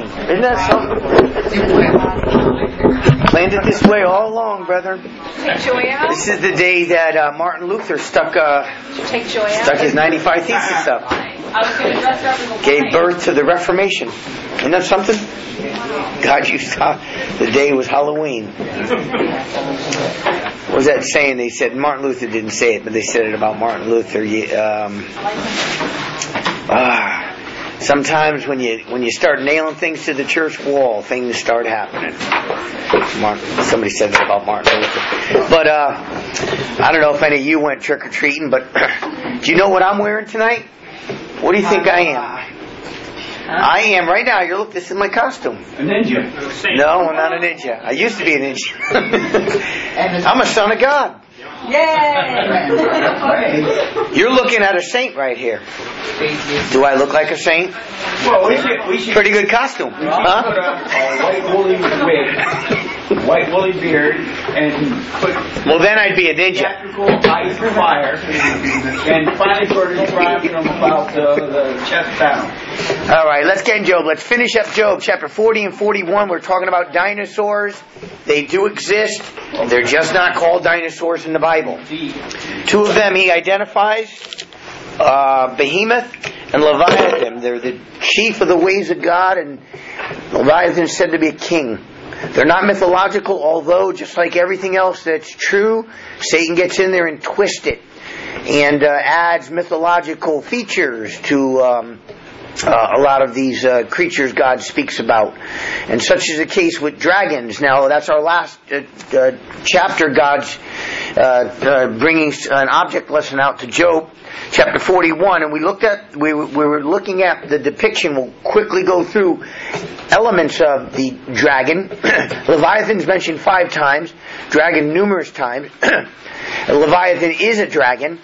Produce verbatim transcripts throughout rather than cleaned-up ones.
Isn't that something? Planned it this way all along, brethren. Take joy out. This is the day that uh, Martin Luther stuck uh, Take joy out. stuck his ninety-five Theses up. Gave birth to the Reformation. Isn't that something? God, you saw the day was Halloween. What was that saying? They said Martin Luther didn't say it, but they said it about Martin Luther. Um, ah. Sometimes when you when you start nailing things to the church wall, things start happening. Martin, somebody said that about Martin Luther. But uh, I don't know if any of you went trick or treating, but do you know what I'm wearing tonight? What do you think I am? I am right now. You look. This is my costume. A ninja. No, I'm not a ninja. I used to be a ninja. I'm a son of God. Yay! You're looking at a saint right here. Do I look like a saint? Well, we should, we should Pretty good costume, put huh? a, a white woolly wig, white woolly beard, and put Well, then I'd be a ninja. theatrical ice fire, and finally sort of describe them about the, the chest down. All right, let's get in Job. Let's finish up Job, chapter forty and forty-one. We're talking about dinosaurs. They do exist. They're just not called dinosaurs in the Bible. Two of them he identifies, uh, Behemoth and Leviathan. They're the chief of the ways of God, and Leviathan is said to be a king. They're not mythological, although just like everything else that's true, Satan gets in there and twists it and uh, adds mythological features to um, uh, a lot of these uh, creatures God speaks about. And such is the case with dragons. Now, that's our last uh, uh, chapter, God's uh, uh, bringing an object lesson out to Job. Chapter forty-one, and we looked at we we were looking at the depiction. We'll quickly go through elements of the dragon. Leviathan's mentioned five times, dragon numerous times. Leviathan is a dragon,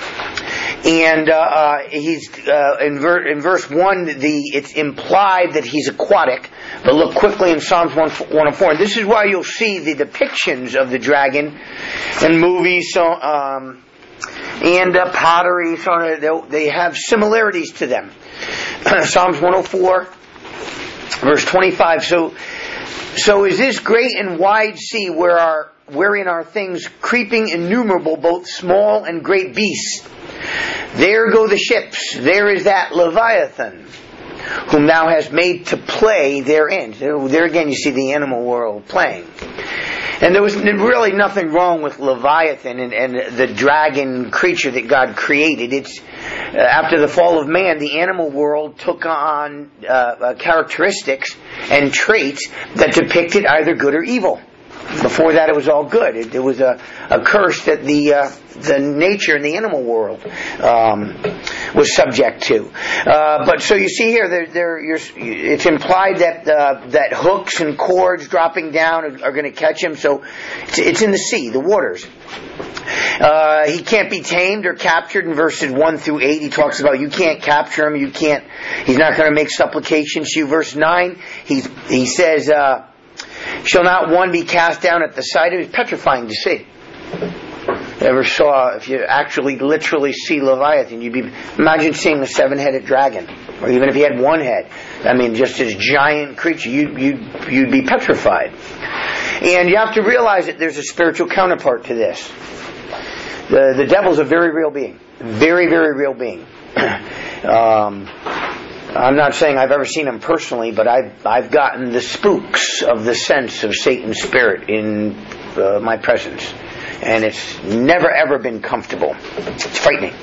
and uh, uh, he's uh, in, ver- in verse one. The it's implied that he's aquatic. But look quickly in Psalms one oh four, and this is why you'll see the depictions of the dragon in movies. So. Um, And uh, pottery, so they have similarities to them. Psalms one oh four, verse twenty-five. So, so is this great and wide sea where our, wherein are things creeping innumerable, both small and great beasts? There go the ships. There is that Leviathan, whom thou hast made to play therein. So there again you see the animal world playing. And there was really nothing wrong with Leviathan and, and the dragon creature that God created. It's uh, after the fall of man, the animal world took on uh, uh, characteristics and traits that depicted either good or evil. Before that, it was all good. It, it was a, a curse that the uh, the nature in the animal world um, was subject to. Uh, but so you see here, there, there, you're, it's implied that uh, that hooks and cords dropping down are, are going to catch him. So it's, it's in the sea, the waters. Uh, he can't be tamed or captured. In verses one through eight, he talks about you can't capture him. You can't. He's not going to make supplications to you. Verse nine, he's, he says. Uh, Shall not one be cast down at the sight of it? It's petrifying to see. Ever saw, if you actually literally see Leviathan, you'd be, imagine seeing a seven-headed dragon. Or even if he had one head. I mean, just this giant creature, you'd, you'd, you'd be petrified. And you have to realize that there's a spiritual counterpart to this. The, the devil's a very real being. Very, very real being. um... I'm not saying I've ever seen him personally, but I've I've gotten the spooks of the sense of Satan's spirit in uh, my presence, and it's never ever been comfortable. It's frightening.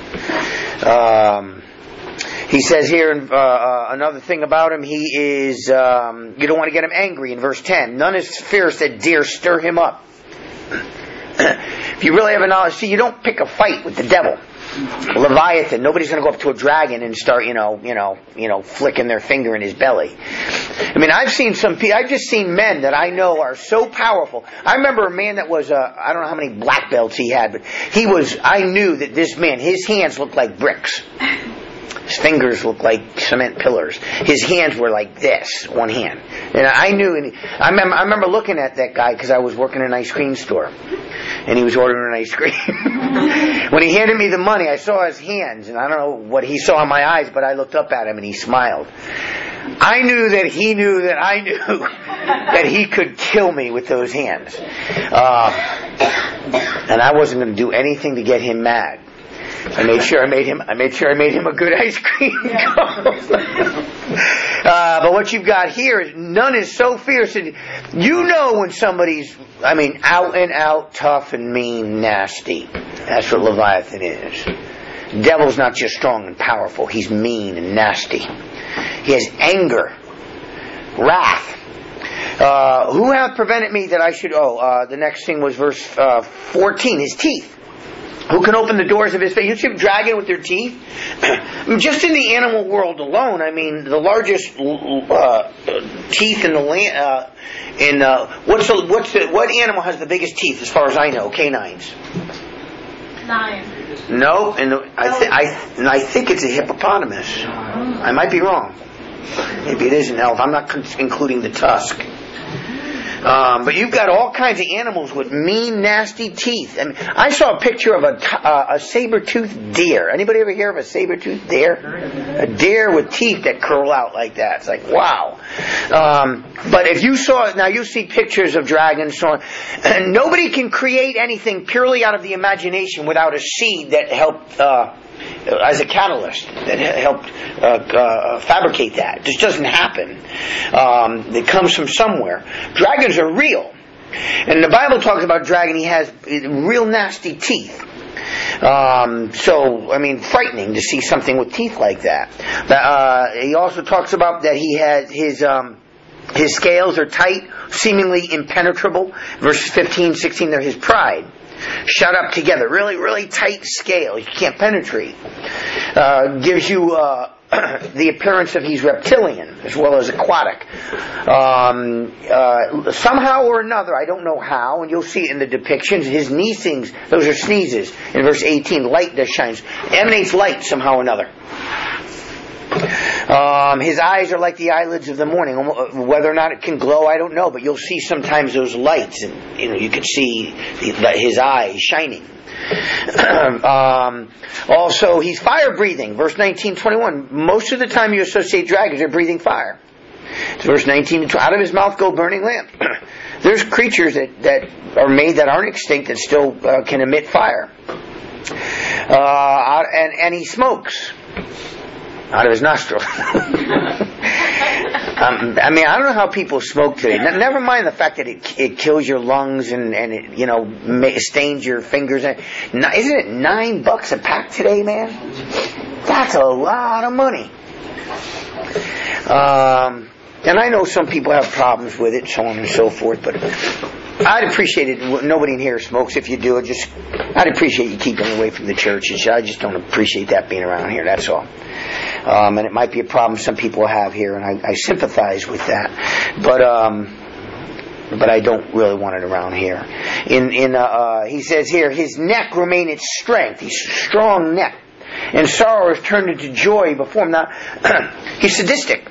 Um, he says here uh, uh, another thing about him. He is um, you don't want to get him angry. In verse ten, none is fierce that dare stir him up. If you really have a knowledge, see, you don't pick a fight with the devil. Leviathan, nobody's going to go up to a dragon and start, you know, you know, you know, flicking their finger in his belly. I mean, I've seen some people, I've just seen men that I know are so powerful. I remember a man that was, uh, I don't know how many black belts he had, but he was, I knew that this man, his hands looked like bricks. His fingers looked like cement pillars. His hands were like this, one hand. And I knew, and I remember, I remember looking at that guy because I was working in an ice cream store. And he was ordering an ice cream. When he handed me the money, I saw his hands, and I don't know what he saw in my eyes, but I looked up at him and he smiled. I knew that he knew that I knew that he could kill me with those hands. Uh, and I wasn't going to do anything to get him mad. I made sure I made him. I made sure I made him a good ice cream cone. uh, but what you've got here is none is so fierce. And you know when somebody's, I mean, out and out, tough and mean, nasty. That's what Leviathan is. The devil's not just strong and powerful. He's mean and nasty. He has anger, wrath. Uh, who hath prevented me that I should? Oh, uh, the next thing was verse uh, fourteen. His teeth. Who can open the doors of his face? You see a dragon with their teeth? Just in the animal world alone, I mean, the largest uh, teeth in the land. Uh, in uh, what's the, what's the what animal has the biggest teeth? As far as I know, canines. Nine. No, and I th- I and I think it's a hippopotamus. I might be wrong. Maybe it is an elk. I'm not con- including the tusk. Um, but you've got all kinds of animals with mean, nasty teeth. I mean, I saw a picture of a, t- uh, a saber-toothed deer. Anybody ever hear of a saber-toothed deer? A deer with teeth that curl out like that. It's like, wow. Um, but if you saw, now you see pictures of dragons, so on. And nobody can create anything purely out of the imagination without a seed that helped, uh, as a catalyst that helped uh, uh, fabricate that. It just doesn't happen. Um, it comes from somewhere. Dragons are real. And the Bible talks about a dragon. He has real nasty teeth. Um, so, I mean, frightening to see something with teeth like that. Uh, he also talks about that he has his... Um, his scales are tight, seemingly impenetrable. Verses fifteen, sixteen, they're his pride. Shut up together. Really, really tight scale. You can't penetrate. Uh, gives you uh, the appearance of he's reptilian as well as aquatic. Um, uh, somehow or another, I don't know how, and you'll see it in the depictions, his sneezings, those are sneezes. In verse eighteen, light that shines. Emanates light somehow or another. Um, his eyes are like the eyelids of the morning. Whether or not it can glow, I don't know. But you'll see sometimes those lights, and you know you could see the, his eyes shining. um, also, he's fire breathing. Verse nineteen, twenty-one. Most of the time, you associate dragons, they're breathing fire. It's verse nineteen. Out of his mouth go burning lamps. There's creatures that, that are made that aren't extinct that still uh, can emit fire. Uh, and and he smokes out of his nostrils. um, I mean, I don't know how people smoke today. N- never mind the fact that it it kills your lungs and, and it, you know, ma- stains your fingers. N- isn't it nine bucks a pack today, man? That's a lot of money. Um, and I know some people have problems with it, so on and so forth, but I'd appreciate it. Nobody in here smokes. If you do it, just I'd appreciate you keeping away from the churches. I just don't appreciate that being around here. That's all. Um, and it might be a problem some people have here, and I, I sympathize with that. But um, but I don't really want it around here. In in uh, uh, he says here, his neck remaineth strength. He's strong neck, and sorrow is turned into joy before him. Now he's sadistic.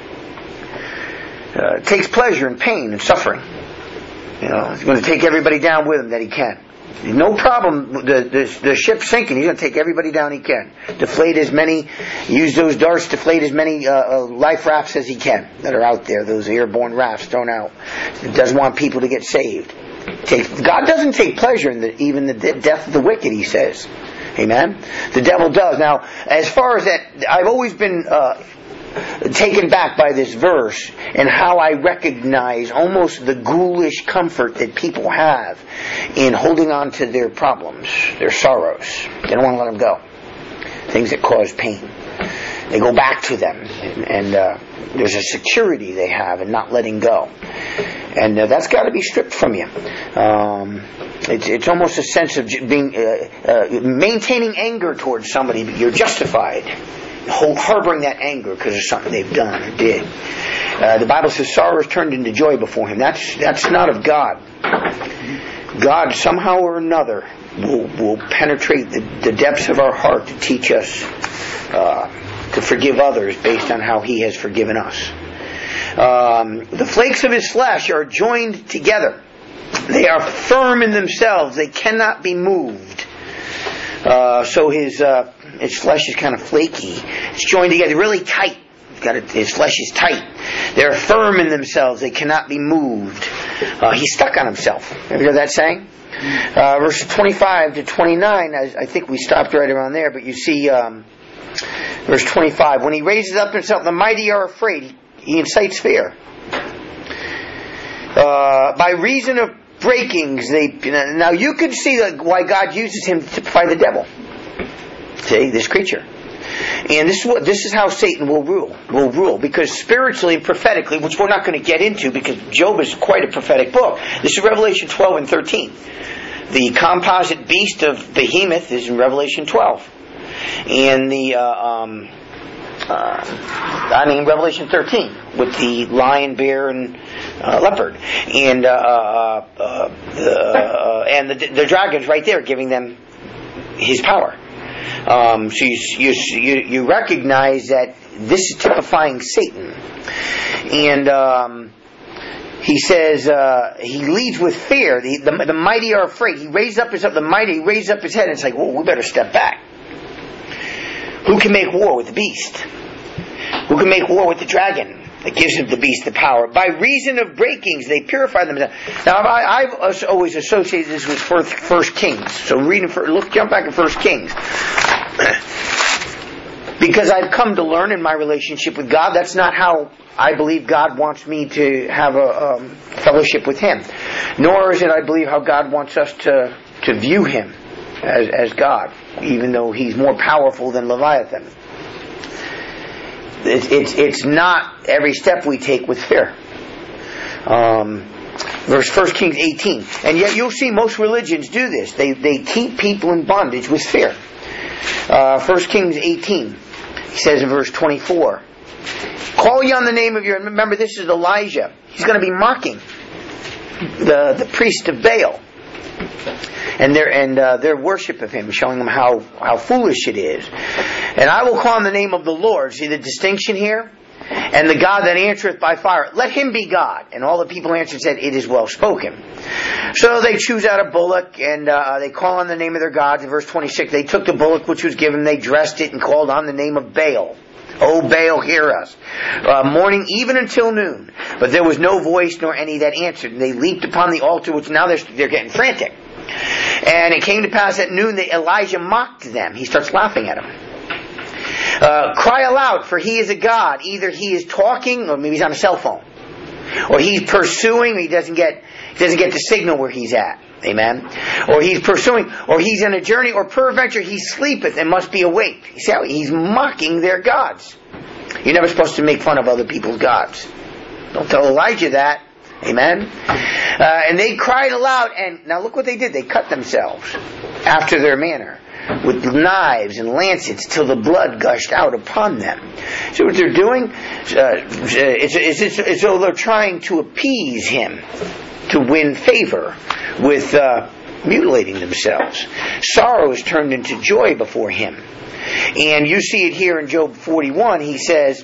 Uh, takes pleasure in pain and suffering. You know, he's going to take everybody down with him that he can. No problem. The, the the ship's sinking. He's going to take everybody down he can. Deflate as many, use those darts, deflate as many uh, uh, life rafts as he can that are out there. Those airborne rafts thrown out. He doesn't want people to get saved. Take, God doesn't take pleasure in the, even the death of the wicked, he says. Amen? The devil does. Now, as far as that, I've always been Uh, taken back by this verse and how I recognize almost the ghoulish comfort that people have in holding on to their problems, their sorrows. They don't want to let them go. Things that cause pain. They go back to them, and, and uh, there's a security they have in not letting go. And uh, that's got to be stripped from you. Um, it's, it's almost a sense of being uh, uh, maintaining anger towards somebody, but you're justified. Harboring that anger because of something they've done or did. Uh, the Bible says sorrow is turned into joy before him. That's that's not of God. God somehow or another will, will penetrate the, the depths of our heart to teach us uh, to forgive others based on how He has forgiven us. Um, the flakes of His flesh are joined together. They are firm in themselves. They cannot be moved. Uh, so his uh, his flesh is kind of flaky. It's joined together really tight. Got it, his flesh is tight. They're firm in themselves. They cannot be moved. Uh, he's stuck on himself. Have you heard that saying? Uh, verses twenty-five to twenty-nine, I, I think we stopped right around there, but you see um, verse twenty-five. When he raises up himself, the mighty are afraid. He incites fear. Uh, by reason of breakings, they now you can see why God uses him to typify the devil. See, this creature. And this is what this is how Satan will rule. Will rule because spiritually and prophetically, which we're not going to get into because Job is quite a prophetic book. This is Revelation twelve and thirteen. The composite beast of Behemoth is in Revelation twelve, and the uh, um, uh, I mean Revelation thirteen with the lion, bear, and uh, leopard, and uh, uh, uh, uh, and the, the dragon's right there, giving them his power. Um, so you, you you recognize that this is typifying Satan, and um, he says uh, he leads with fear. The, the, the mighty are afraid. He raised up his the mighty raised up his head, and it's like, well, we better step back. Who can make war with the beast? Who can make war with the dragon? That gives him the beast the power. By reason of breakings, they purify themselves. Now, I, I've always associated this with First, First Kings. So, reading, for, look, jump back to First Kings, because I've come to learn in my relationship with God, that's not how I believe God wants me to have a um, fellowship with Him. Nor is it, I believe, how God wants us to to view Him as as God, even though He's more powerful than Leviathan. It's, it's, it's not every step we take with fear. Um, verse First Kings eighteen. And yet you'll see most religions do this. They they keep people in bondage with fear. Uh, First Kings eighteen. He says in verse twenty-four. Call ye on the name of your... Remember, this is Elijah. He's going to be mocking the, the priest of Baal. And their and uh, their worship of him, showing them how, how foolish it is. And I will call on the name of the Lord. See the distinction here? And the God that answereth by fire, let him be God. And all the people answered and said, it is well spoken. So they choose out a bullock and uh, they call on the name of their gods. In verse twenty-six, they took the bullock which was given, they dressed it and called on the name of Baal. O Baal, hear us. Uh, morning even until noon. But there was no voice nor any that answered. And they leaped upon the altar, which now they're, they're getting frantic. And it came to pass at noon that Elijah mocked them. He starts laughing at them. Uh, cry aloud, for he is a God. Either he is talking, or maybe he's on a cell phone. Or he's pursuing, he doesn't get he doesn't get the signal where he's at. Amen. Or he's pursuing, or he's in a journey, or peradventure he sleepeth and must be awake. You see how he's mocking their gods. You're never supposed to make fun of other people's gods. Don't tell Elijah that. Amen. Uh, and they cried aloud, and now look what they did. They cut themselves after their manner with knives and lancets till the blood gushed out upon them. See what they're doing? Uh, it's, it's, it's as though they're trying to appease him, to win favor with uh, mutilating themselves. Sorrow is turned into joy before him. And you see it here in Job forty-one. He says,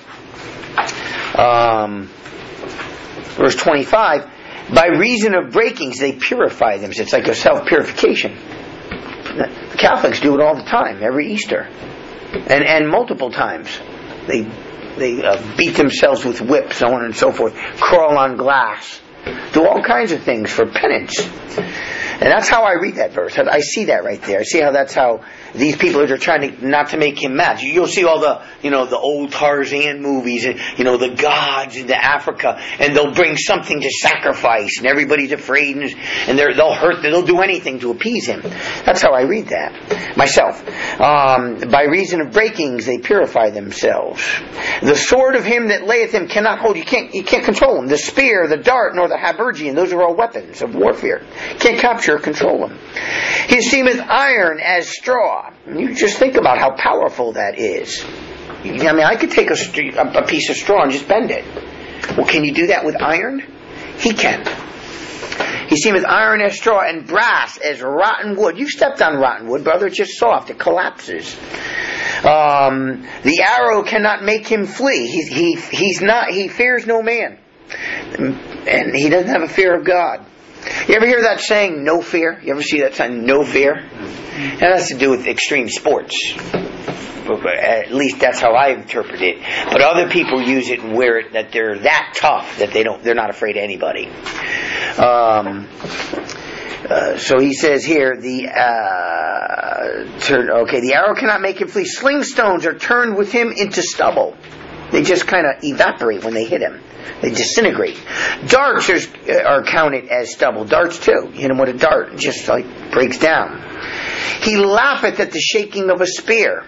um, verse twenty-five, by reason of breakings they purify themselves. It's like a self-purification. Catholics do it all the time, every Easter. And and multiple times. They they uh, beat themselves with whips, so on and so forth. Crawl on glass. Do all kinds of things for penance. And that's how I read that verse. I see that right there. I see how that's how these people are trying to not to make him mad. You'll see all the, you know, the old Tarzan movies, and you know, the gods into Africa, and they'll bring something to sacrifice, and everybody's afraid, and, and they're, they'll hurt, they'll do anything to appease him. That's how I read that myself. Um, by reason of breakings, they purify themselves. The sword of him that layeth him cannot hold. You can't, you can't control him. The spear, the dart, nor the habergeon. Those are all weapons of warfare. Can't capture or control him. He esteemeth iron as straw. You just think about how powerful that is. I mean, I could take a, a piece of straw and just bend it. Well, can you do that with iron? He can. He esteemeth iron as straw, and brass as rotten wood. You've stepped on rotten wood, brother. It's just soft. It collapses. Um, the arrow cannot make him flee. He's, he, he's not, he fears no man. And he doesn't have a fear of God. You ever hear that saying, no fear? You ever see that saying, no fear? That has to do with extreme sports. At least that's how I interpret it. But other people use it and wear it that they're that tough that they don't, they're not afraid of anybody. Um, uh, so he says here, the uh, turn, okay, the arrow cannot make him flee. Sling stones are turned with him into stubble. They just kind of evaporate when they hit him. They disintegrate. Darts are, are counted as stubble. Darts too. You hit him with a dart, it just like breaks down. He laugheth at the shaking of a spear.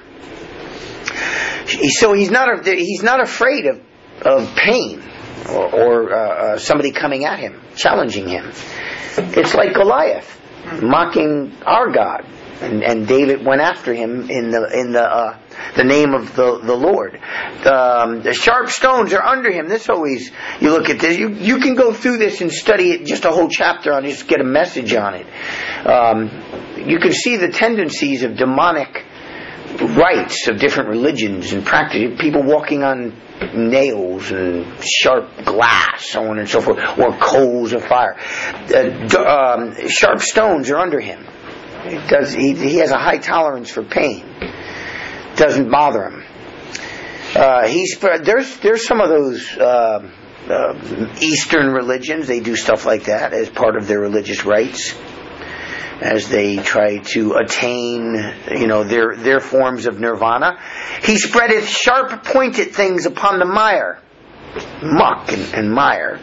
So he's not he's not afraid of of pain or, or uh, somebody coming at him, challenging him. It's like Goliath mocking our God, and, and David went after him in the in the uh, the name of the the Lord. Um, the sharp stones are under him. This always, you look at this, you you can go through this and study it, just a whole chapter on it, just get a message on it. Um, you can see the tendencies of demonic rites of different religions and practices. People walking on nails and sharp glass, so on and so forth, or coals of fire. Uh, um, sharp stones are under him. It does. He, he has a high tolerance for pain. Doesn't bother him. Uh, he's there's there's some of those uh, uh, Eastern religions. They do stuff like that as part of their religious rites, as they try to attain, you know, their their forms of nirvana. He spreadeth sharp pointed things upon the mire, muck and, and mire.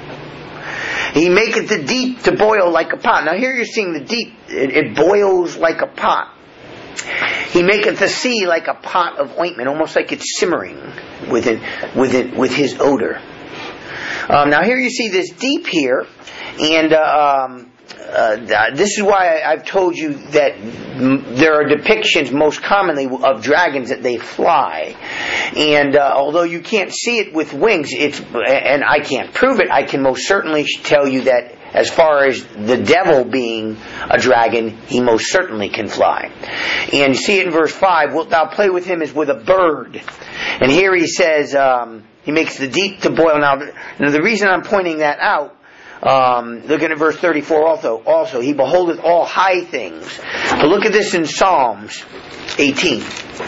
He maketh the deep to boil like a pot. Now here you're seeing the deep, it, it boils like a pot. He maketh the sea like a pot of ointment, almost like it's simmering within, within, with his odor. Um, now here you see this deep here, and uh, um, Uh, this is why I've told you that there are depictions most commonly of dragons that they fly, and uh, although you can't see it with wings, it's and I can't prove it, I can most certainly tell you that as far as the devil being a dragon, he most certainly can fly. And you see it in verse five, wilt thou play with him as with a bird? And here he says, um, he makes the deep to boil. Now, now the reason I'm pointing that out, Um, looking at verse thirty-four also, also, he beholdeth all high things. But look at this in Psalms eighteen.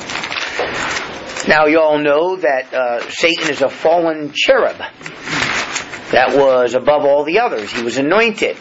Now you all know that uh, Satan is a fallen cherub that was above all the others. He was anointed.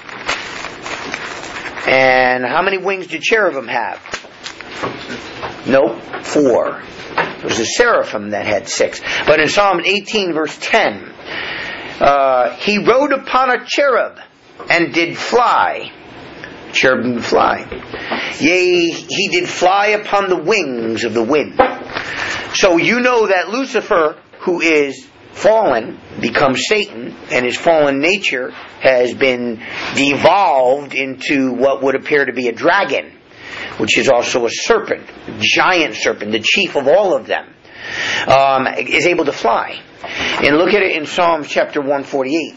And how many wings did cherubim have? Nope, four. It was the seraphim that had six. But in Psalm eighteen verse ten, Uh, he rode upon a cherub and did fly. Cherubim fly. Yea, he did fly upon the wings of the wind. So you know that Lucifer, who is fallen, becomes Satan, and his fallen nature has been devolved into what would appear to be a dragon, which is also a serpent, a giant serpent, the chief of all of them, um, is able to fly. And look at it in Psalms chapter one forty-eight.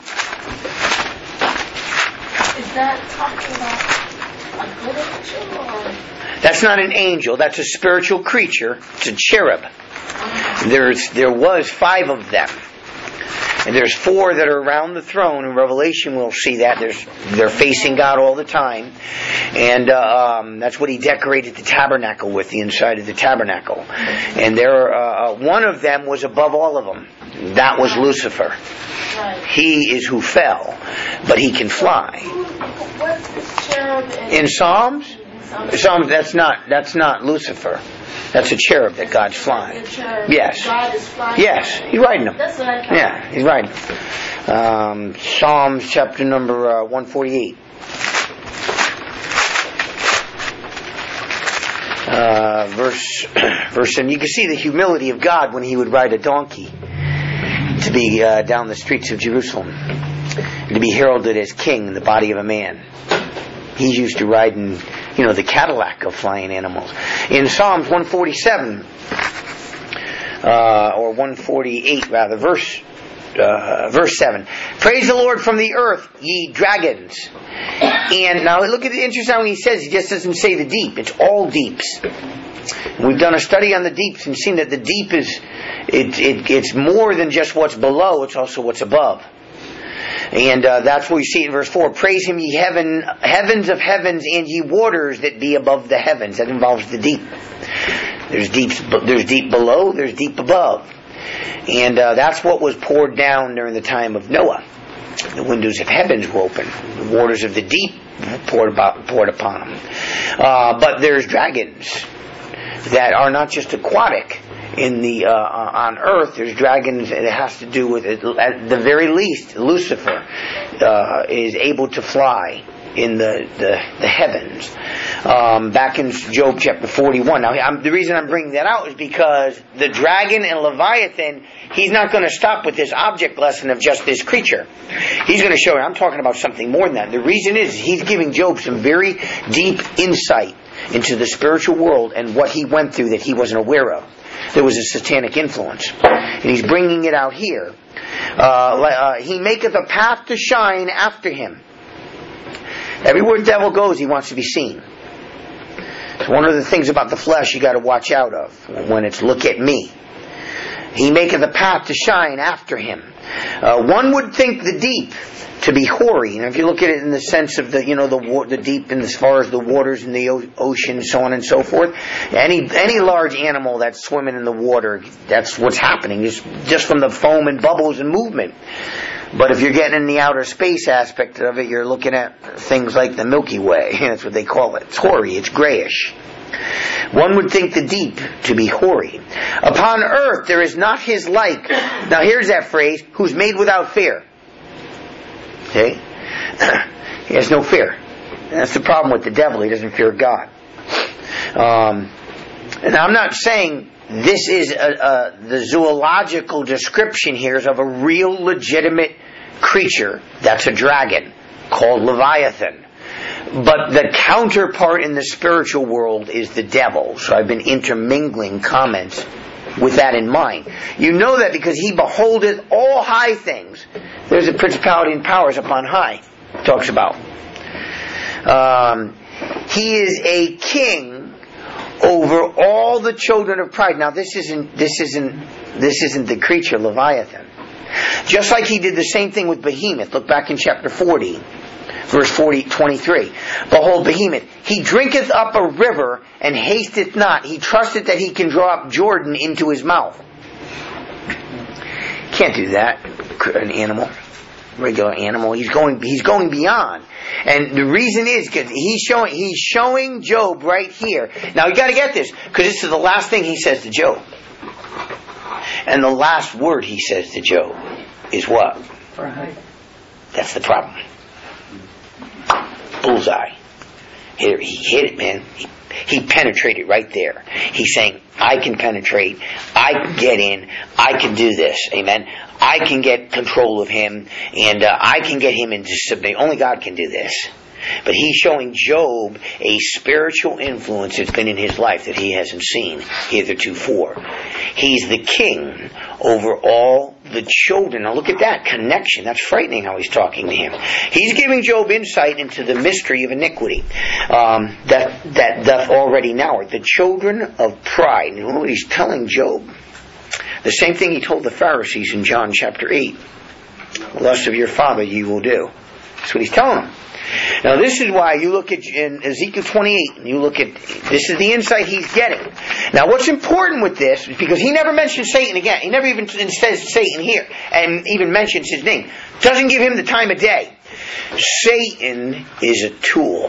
Is that talking about a good angel or? That's not an angel. That's a spiritual creature. It's a cherub. There's there was five of them, and there's four that are around the throne. In Revelation, we'll see that there's they're facing God all the time, and uh, um, that's what he decorated the tabernacle with, the inside of the tabernacle. And there, uh, one of them was above all of them. That was Lucifer. Right. He is who fell, but he can fly. What's this cherub in, In Psalms, in Psalms? Psalms that's not that's not Lucifer. That's a cherub that God's flying. The cherub. Yes. God is flying. Yes, he's riding them. That's what I thought. Yeah, he's riding them. Um, Psalms chapter number uh, one forty-eight. Uh, verse verse, and you can see the humility of God when he would ride a donkey to be uh, down the streets of Jerusalem, to be heralded as king in the body of a man. He's used to riding, you know, the Cadillac of flying animals. In Psalms one forty-seven, uh, or one forty-eight rather, verse uh, verse seven. Praise the Lord from the earth, ye dragons. And now look at the interesting when he says, he just doesn't say the deep. It's all deeps. We've done a study on the deeps and seen that the deep is, it, it, it's more than just what's below, it's also what's above. And uh, that's what we see in verse four. Praise Him, ye heaven, heavens of heavens, and ye waters that be above the heavens. That involves the deep. There's deep, there's deep below, there's deep above. And uh, that's what was poured down during the time of Noah. The windows of heavens were open. The waters of the deep poured, about, poured upon them. Uh, but there's dragons that are not just aquatic. In the uh, on earth, there's dragons. It has to do with it. At the very least, Lucifer uh, is able to fly in the the, the heavens. Um, back in Job chapter forty-one. Now, I'm, the reason I'm bringing that out is because the dragon and Leviathan, he's not going to stop with this object lesson of just this creature. He's going to show you. I'm talking about something more than that. The reason is he's giving Job some very deep insight into the spiritual world and what he went through that he wasn't aware of. There was a satanic influence. And he's bringing it out here. Uh, uh, he maketh a path to shine after him. Everywhere the devil goes, he wants to be seen. It's one of the things about the flesh you got to watch out of when it's look at me. He maketh a path to shine after him. Uh, one would think the deep to be hoary. And if you look at it in the sense of the, you know, the the deep, and as far as the waters in the o- ocean, so on and so forth, any any large animal that's swimming in the water, that's what's happening, just just from the foam and bubbles and movement. But if you're getting in the outer space aspect of it, you're looking at things like the Milky Way. That's what they call it. It's hoary. It's grayish. One would think the deep to be hoary. Upon earth there is not his like. Now here's that phrase, who's made without fear. Okay? He has no fear. That's the problem with the devil. He doesn't fear God. Um, and I'm not saying this is a, a, the zoological description here is of a real legitimate creature. That's a dragon called Leviathan. But the counterpart in the spiritual world is the devil. So I've been intermingling comments with that in mind. You know that because he beholdeth all high things. There's a principality and powers upon high. Talks about. Um, he is a king over all the children of pride. Now this isn't this isn't this isn't the creature Leviathan. Just like he did the same thing with Behemoth. Look back in chapter forty. Verse forty, twenty-three. Behold, Behemoth, he drinketh up a river and hasteth not. He trusteth that he can draw up Jordan into his mouth. Can't do that. An animal, regular animal. He's going. He's going beyond. And the reason is because he's showing. He's showing Job right here. Now you got to get this because this is the last thing he says to Job. And the last word he says to Job is what? Right. That's the problem. Bullseye. Here, he hit it, man. He, he penetrated right there. He's saying, I can penetrate. I can get in. I can do this. Amen. I can get control of him. And uh, I can get him into submission. Only God can do this. But he's showing Job a spiritual influence that's been in his life that he hasn't seen hitherto. He's the king over all the children. Now look at that connection. That's frightening how he's talking to him. He's giving Job insight into the mystery of iniquity um, that that doth already now. The children of pride. And you know what he's telling Job? The same thing he told the Pharisees in John chapter eight. The lust of your father you will do. That's what he's telling them. Now this is why you look at in Ezekiel twenty-eight, and you look at, this is the insight he's getting. Now what's important with this is because he never mentions Satan again. He never even says Satan here, and even mentions his name. Doesn't give him the time of day. Satan is a tool.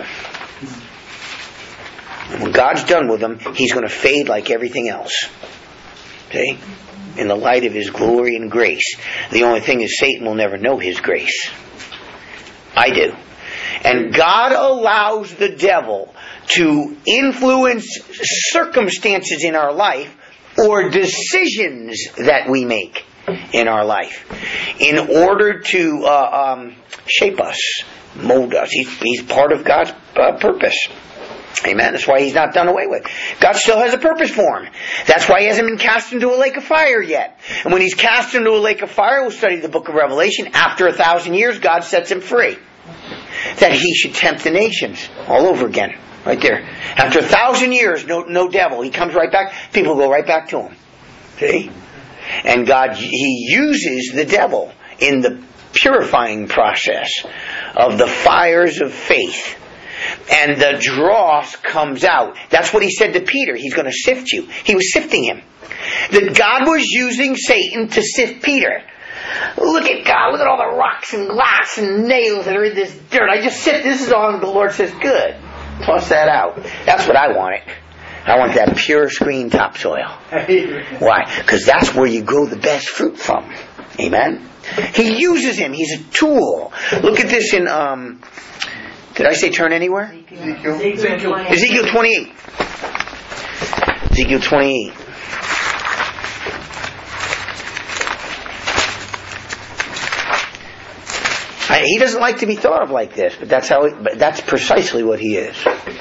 And when God's done with him, he's going to fade like everything else. Okay? In the light of his glory and grace. The only thing is Satan will never know his grace. I do. And God allows the devil to influence circumstances in our life or decisions that we make in our life in order to uh, um, shape us, mold us. He's, he's part of God's uh, purpose. Amen. That's why he's not done away with. God still has a purpose for him. That's why he hasn't been cast into a lake of fire yet. And when he's cast into a lake of fire, we'll study the book of Revelation. After a thousand years, God sets him free. That he should tempt the nations all over again. Right there. After a thousand years, no, no devil. He comes right back. People go right back to him. See? And God, He uses the devil in the purifying process of the fires of faith. And the dross comes out. That's what He said to Peter. He's going to sift you. He was sifting him. That God was using Satan to sift Peter. Look at God. Look at all the rocks and glass and nails that are in this dirt. I just sift. This is all the Lord says, good. Toss that out. That's what I wanted. I want that pure green topsoil. Why? Because that's where you grow the best fruit from. Amen? He uses him. He's a tool. Look at this in, um, did I say turn anywhere? Ezekiel. Ezekiel. Ezekiel twenty-eight. Ezekiel twenty-eight. I, he doesn't like to be thought of like this, but that's how. He, but that's precisely what he is.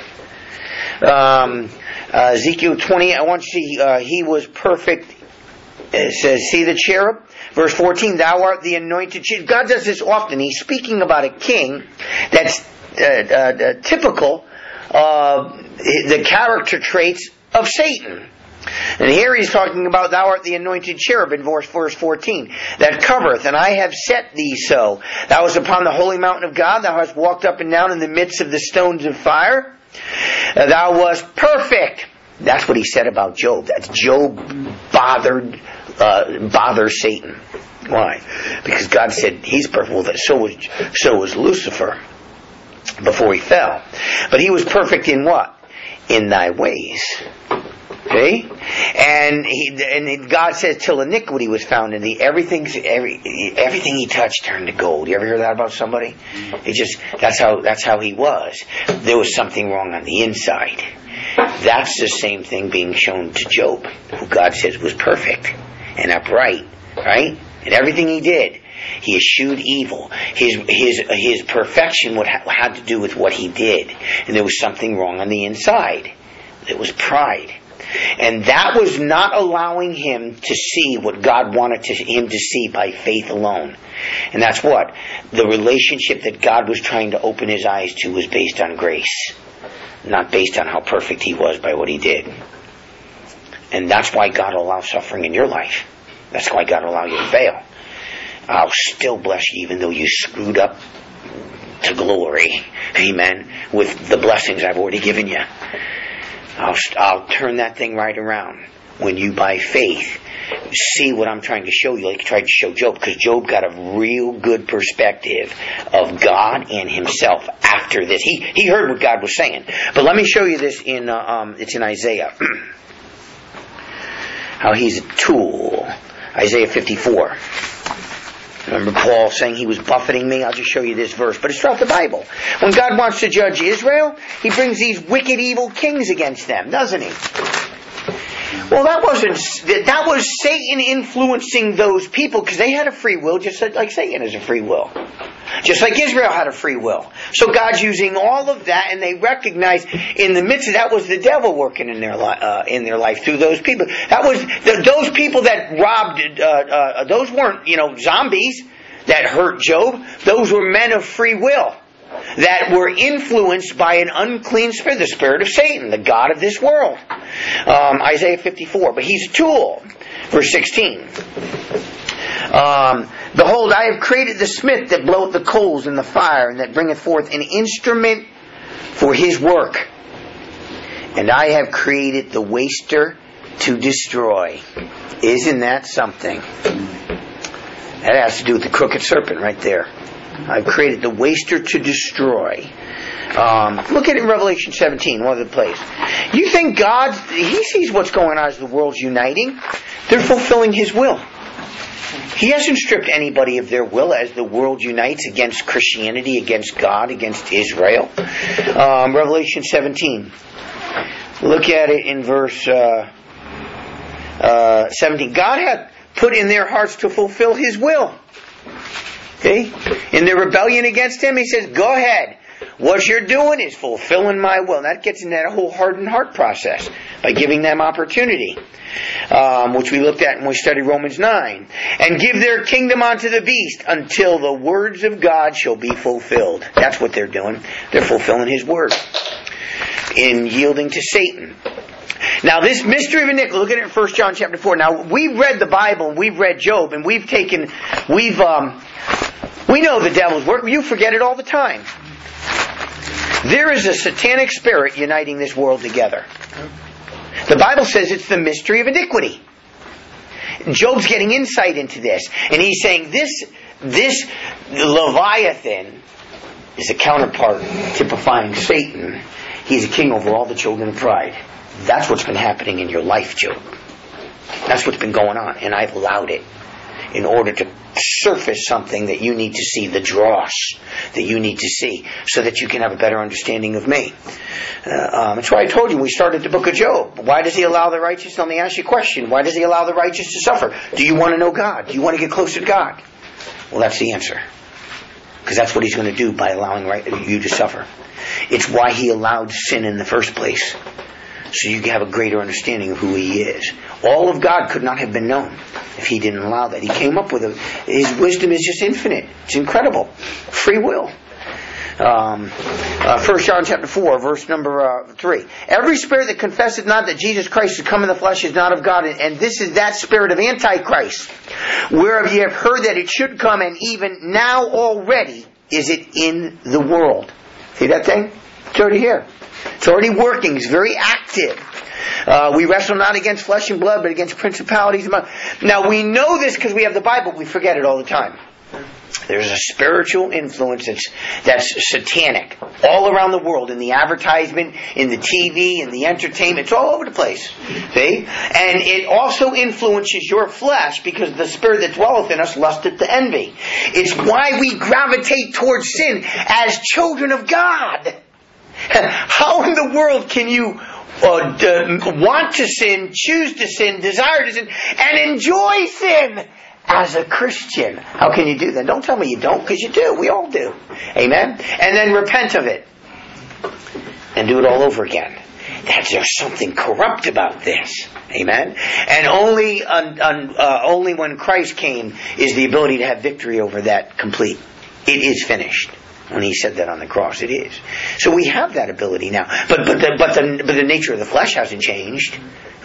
Um, uh, Ezekiel twenty. I want you to see. Uh, he was perfect. It says, "See the cherub." Verse fourteen. Thou art the anointed cherub. God does this often. He's speaking about a king that's uh, uh, uh, typical of the character traits of Satan. And here he's talking about, thou art the anointed cherub in verse, verse fourteen, that covereth, and I have set thee so. Thou wast upon the holy mountain of God, thou hast walked up and down in the midst of the stones of fire. Uh, thou wast perfect. That's what he said about Job. That's Job bothered, uh, bothers Satan. Why? Because God said he's perfect. Well, so was, so was Lucifer before he fell. But he was perfect in what? In thy ways. See? And he, and God says, till iniquity was found in thee, everything's, every, everything he touched turned to gold. You ever hear that about somebody? It just, that's how, that's how he was. There was something wrong on the inside. That's the same thing being shown to Job, who God says was perfect and upright, right? And everything he did, he eschewed evil. His, his, his perfection would ha- had to do with what he did. And there was something wrong on the inside. It was pride. And that was not allowing him to see what God wanted to, him to see by faith alone. And that's what? The relationship that God was trying to open his eyes to was based on grace. Not based on how perfect he was by what he did. And that's why God will allow suffering in your life. That's why God will allow you to fail. I'll still bless you even though you screwed up to glory. Amen. With the blessings I've already given you. I'll, I'll turn that thing right around when you, by faith, see what I'm trying to show you, like I tried to show Job, because Job got a real good perspective of God and himself after this. He he heard what God was saying. But let me show you this in, uh, um, it's in Isaiah. How he's a tool. Isaiah fifty-four. Remember Paul saying he was buffeting me? I'll just show you this verse. But it's throughout the Bible. When God wants to judge Israel, He brings these wicked, evil kings against them, doesn't He? Well, that wasn't, that was Satan influencing those people because they had a free will just like Satan has a free will. Just like Israel had a free will. So God's using all of that, and they recognize in the midst of that was the devil working in their li- uh, in their life through those people. That was the, those people that robbed. Uh, uh, those weren't you know zombies that hurt Job. Those were men of free will that were influenced by an unclean spirit, the spirit of Satan, the god of this world. Um, Isaiah fifty-four. But he's a tool. Verse sixteen. Um, Behold, I have created the smith that bloweth the coals in the fire, and that bringeth forth an instrument for his work. And I have created the waster to destroy. Isn't that something? That has to do with the crooked serpent right there. I've created the waster to destroy. Um, look at it in Revelation seventeen, one other place. You think God, He sees what's going on as the world's uniting. They're fulfilling His will. He hasn't stripped anybody of their will as the world unites against Christianity, against God, against Israel. Um, Revelation seventeen. Look at it in verse uh, uh, seventeen. God hath put in their hearts to fulfill His will. Okay? In their rebellion against Him, He says, go ahead. What you're doing is fulfilling my will. And that gets into that whole hardened heart process by giving them opportunity. Um, which we looked at when we studied Romans nine. And give their kingdom unto the beast until the words of God shall be fulfilled. That's what they're doing. They're fulfilling His word. in yielding to Satan. Now this mystery of iniquity, look at it in First John chapter four. Now we've read the Bible and we've read Job and we've taken, we've, um, we know the devil's work. You forget it all the time. There is a satanic spirit uniting this world together. The Bible says it's the mystery of iniquity. Job's getting insight into this. And he's saying this, this Leviathan is a counterpart typifying Satan. He's a king over all the children of pride. That's what's been happening in your life, Job. That's what's been going on. And I've allowed it in order to surface something that you need to see, the dross that you need to see, so that you can have a better understanding of me. Uh, um, that's why I told you when we started the book of Job. Why does he allow the righteous? Let me ask you a question. Why does he allow the righteous to suffer? Do you want to know God? Do you want to get closer to God? Well, that's the answer. Because that's what he's going to do by allowing right, you to suffer. It's why he allowed sin in the first place. So you can have a greater understanding of who he is. All of God could not have been known if he didn't allow that. He came up with it. His wisdom is just infinite. It's incredible. Free will. Um, uh, First John chapter four, verse number uh, three. Every spirit that confesseth not that Jesus Christ is come in the flesh is not of God, and, and this is that spirit of Antichrist, whereof ye have heard that it should come, and even now already is it in the world. See that thing? It's already here. It's already working. It's very active. Uh, we wrestle not against flesh and blood, but against principalities. Now we know this because we have the Bible. We forget it all the time. There's a spiritual influence that's, that's satanic all around the world, in the advertisement, in the T V, in the entertainment. It's all over the place. See? And it also influences your flesh because the spirit that dwelleth in us lusteth to envy. It's why we gravitate towards sin as children of God. How in the world can you uh, d- want to sin, choose to sin, desire to sin, and enjoy sin as a Christian? How can you do that? Don't tell me you don't, because you do. We all do. Amen? And then repent of it. And do it all over again. That there's something corrupt about this. Amen? And only, un, un, uh, only when Christ came is the ability to have victory over that complete. It is finished. When he said that on the cross, it is. So we have that ability now. But but the but the but the nature of the flesh hasn't changed.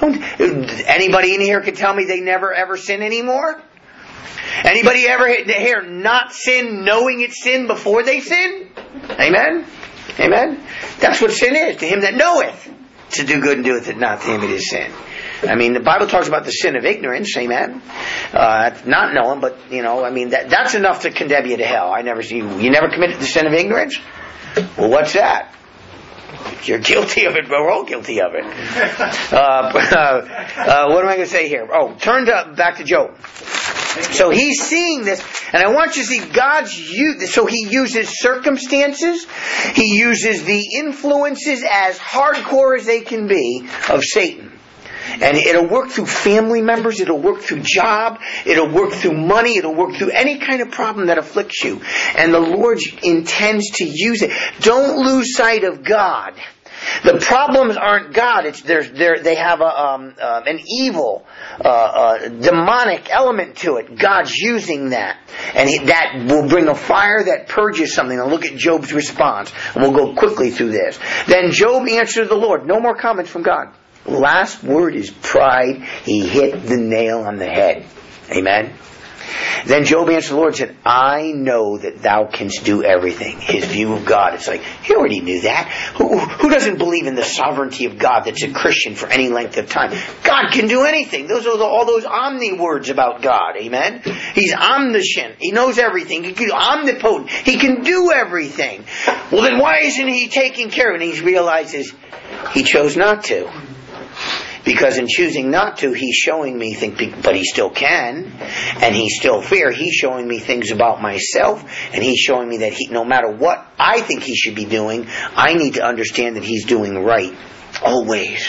Anybody in here can tell me they never ever sin anymore? Anybody ever here not sin knowing it's sin before they sin? Amen? Amen? That's what sin is. To him that knoweth to do good and doeth it not, to him it is sin. I mean, the Bible talks about the sin of ignorance, amen? Uh, not knowing, but, you know, I mean, that that's enough to condemn you to hell. I never see you. You never committed the sin of ignorance? Well, what's that? You're guilty of it, but we're all guilty of it. Uh, uh, uh, what am I going to say here? Oh, turn to, back to Job. So he's seeing this, and I want you to see God's use. So he uses circumstances, he uses the influences as hardcore as they can be of Satan. And it'll work through family members, it'll work through job, it'll work through money, it'll work through any kind of problem that afflicts you. And the Lord intends to use it. Don't lose sight of God. The problems aren't God. It's they're, they're, they have a, um, uh, an evil, uh, uh, demonic element to it. God's using that. And he, that will bring a fire that purges something. Now look at Job's response. And we'll go quickly through this. Then Job answered the Lord. No more comments from God. Last word is pride. He hit the nail on the head. Amen. Then Job answered the Lord and said, I know that thou canst do everything. His view of God. It's like, he already knew that. Who, who doesn't believe in the sovereignty of God that's a Christian for any length of time? God can do anything. Those are the, all those omni words about God. Amen. He's omniscient. He knows everything. He can, omnipotent. He can do everything. Well, then why isn't he taking care of it? And he realizes he chose not to. Because in choosing not to, he's showing me things, but he still can, and he's still fair. He's showing me things about myself, and he's showing me that he, no matter what I think he should be doing, I need to understand that he's doing right, always.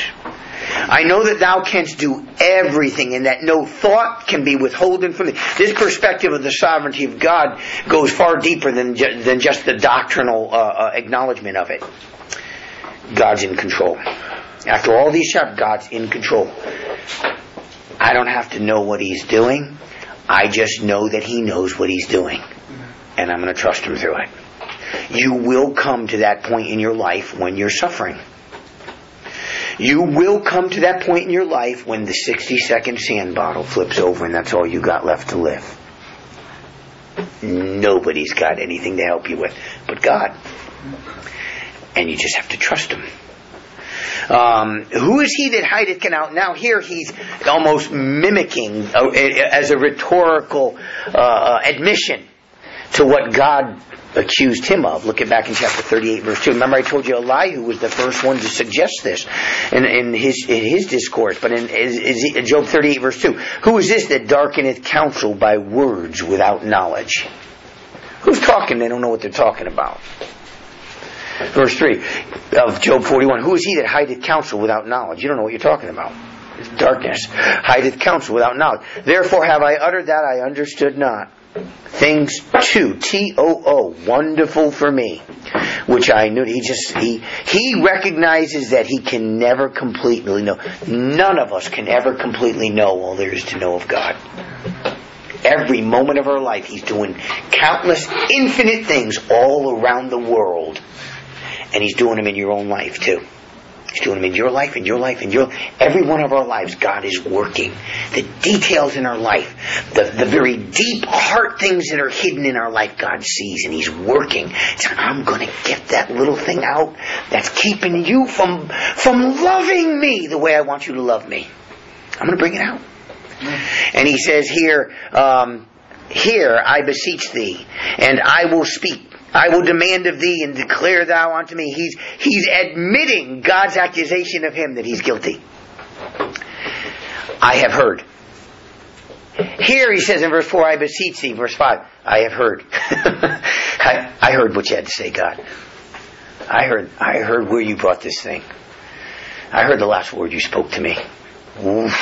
I know that thou canst do everything, and that no thought can be withholden from thee. This perspective of the sovereignty of God goes far deeper than, ju- than just the doctrinal uh, uh, acknowledgement of it. God's in control. After all these chapters, God's in control. I don't have to know what he's doing. I just know that he knows what he's doing. And I'm going to trust him through it. You will come to that point in your life when you're suffering. You will come to that point in your life when the sixty second sand bottle flips over and that's all you got left to live. Nobody's got anything to help you with but God. And you just have to trust Him. Um, who is he that hideth out? Now here he's almost mimicking uh, as a rhetorical uh, admission to what God accused him of. Look at back in chapter thirty-eight, verse two. Remember I told you Elihu was the first one to suggest this in, in his in his discourse. But in, in Job thirty-eight, verse two, who is this that darkeneth counsel by words without knowledge? Who's talking? They don't know what they're talking about. Verse three of Job forty-one, who is he that hideth counsel without knowledge? You don't know what you're talking about. It's darkness. Hideth counsel without knowledge. Therefore have I uttered that I understood not. Things too, T O O, wonderful for me, which I knew. He just, he, he recognizes that he can never completely know. None of us can ever completely know all there is to know of God. Every moment of our life, He's doing countless, infinite things all around the world. And He's doing them in your own life too. He's doing them in your life, in your life, in your... Every one of our lives, God is working. The details in our life, the, the very deep heart things that are hidden in our life, God sees and He's working. So I'm going to get that little thing out that's keeping you from, from loving me the way I want you to love me. I'm going to bring it out. And He says here, um, here I beseech thee, and I will speak. I will demand of thee and declare thou unto me. He's, he's admitting God's accusation of him that he's guilty. I have heard. Here he says in verse four, I beseech thee. Verse five, I have heard. I, I heard what you had to say, God. I heard, I heard where you brought this thing. I heard the last word you spoke to me. Oof.